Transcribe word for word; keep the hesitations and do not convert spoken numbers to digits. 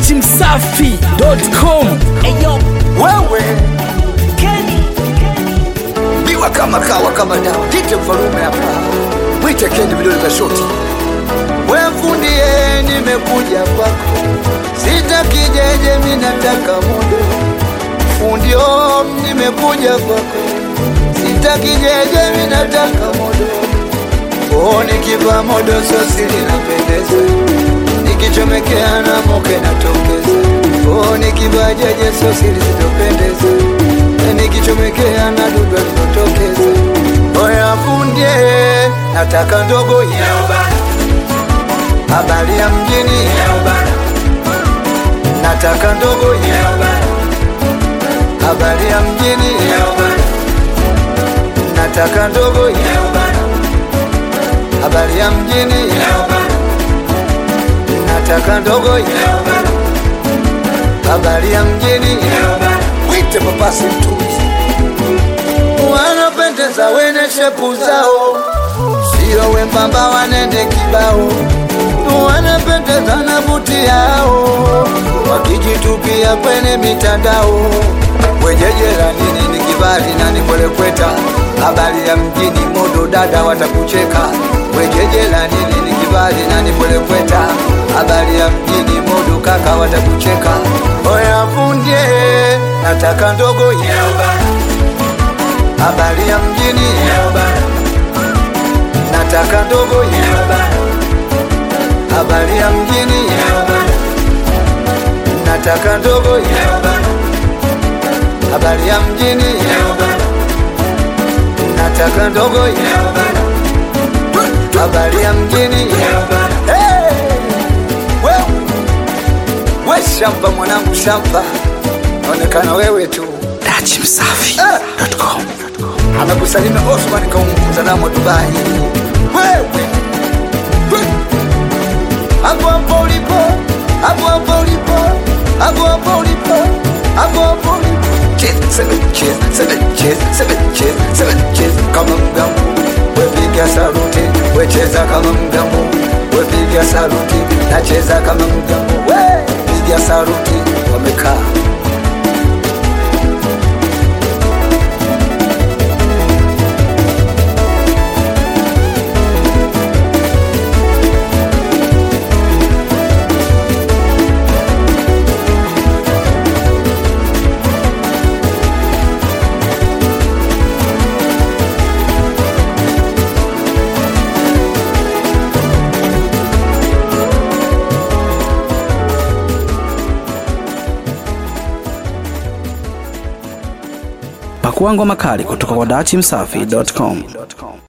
dati msafi dot com. Eyo Wewe Kenny biwa kama kawa kama dawa, jite mfalume hapa, mwite Kendi vidole vya shoti. Wewe fundie, nimekuja kwako, sitaki jeje, mimi nataka modo. Fundio, nimekuja kwako, sitaki jeje, mimi nataka modo. Oh, nikiva modo sosi linapendeza, nikichomekea na moke natokeza. Oh, nikiva jeje sosi lisitopendeza, nikichomekea na dudu linatokeza. Oya fundie, nataka ndogo ya habari ya mjini, nataka ndogo ya habari ya mjini, nataka ndogo ya habari ya mjini, nataka ndogo ya habari ya mjini. Wite papasi mtuzi, wanapendeza wene shepu zao, sio wembamba wanende kibao, wanapendeza na buti yao, wakijitupia kwenye mitandao. Wejejela nini ni kibali na ni kwele kweta, habari ya mjini modo dada watakucheka. Wejejela nini ni kibali na ni kwele kweta, habari ya mjini modo kaka watakucheka. Oya fundie, nataka ndogo ya habari ya mjini, nataka ndogo ya habari ya mjini, nataka ndogo ya habari ya mjini, nataka ndogo ya habari ya mjini. Hey! We, we shamba mwanangu shamba, onekana wewe tu. dati msafi dot com. Amekusalimia Osman kaunguza namo Dubai. Wewe hapo hapo ulipo, hapo hapo ulipo, hapo hapo ulipo, hapo hapo ulipo. Cheza, seven, cheza, seven, cheza, seven, cheza, seven, cheza kama mgambo. We piga saluti, we cheza kama mgambo. We piga saluti, na cheza kama mgambo. We piga saluti, wamekaa. Pakua ngoma kali kutoka kwa dati msafi dot com.